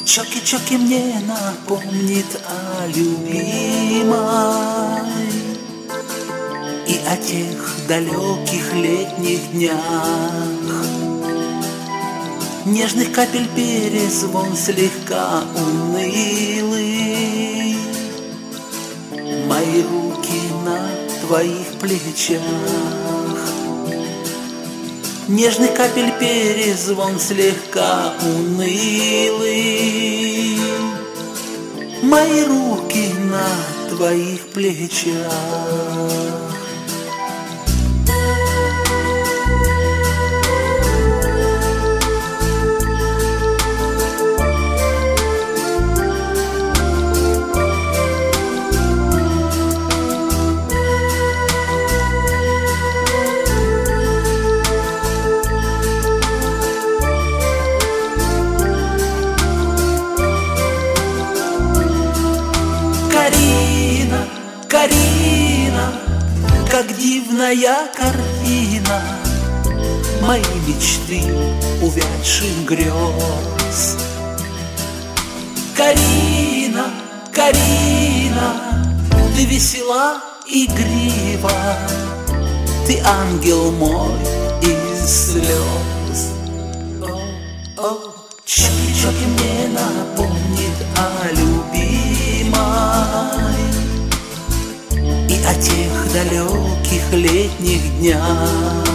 Чоки-чоки мне напомнит о любимой и о тех далеких летних днях. Нежных капель перезвон слегка унылый, мои руки на твоих плечах. Нежных капель перезвон слегка унылый, мои руки на твоих плечах. Карина, как дивная картина, мои мечты увядших грез. Карина, ты весела, игрива, ты ангел мой из слез. Чоки-чоки мне напомнит о любимой и о тех далеких летних днях.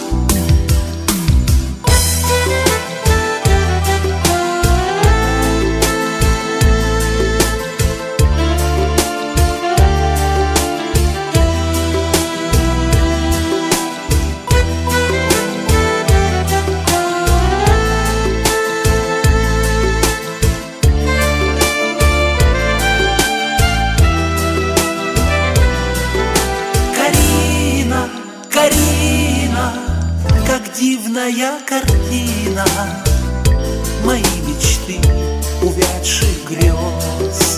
Карина, как дивная картина, мои мечты увядших грез.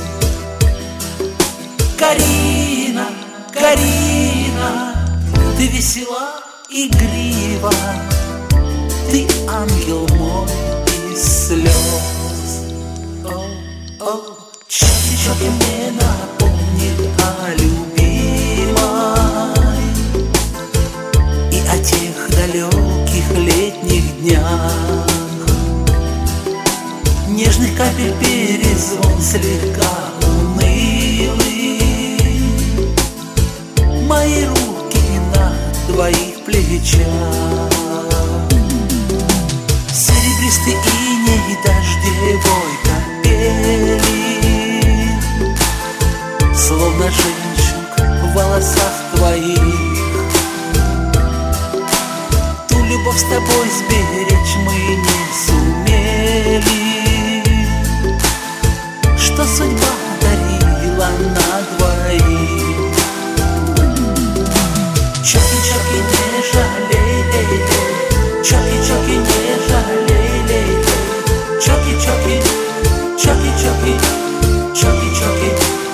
Карина, ты весела, игрива, ты ангел мой из слез. Чоки-чоки мне напомнит о любимой и о тех далеких летних днях. Нежных капель перезвон слегка унылый, мои руки на твоих плечах. Серебристый иней дождевой капели, словно жемчуг в волосах твоих. Любовь с тобой сберечь мы не сумели, что судьба дарила на двоих. Чоки-чоки не жалей, чоки-чоки не жалей, чоки-чоки, чоки-чоки, чоки-чоки,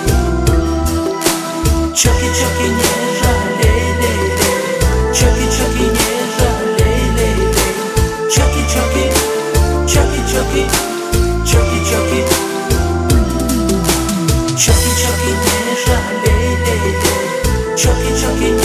чоки-чоки не жалей, чоки-чоки не Чоки-чоки, чоки-чоки, чоки-чоки, чоки-чоки не жалей, чоки-чоки.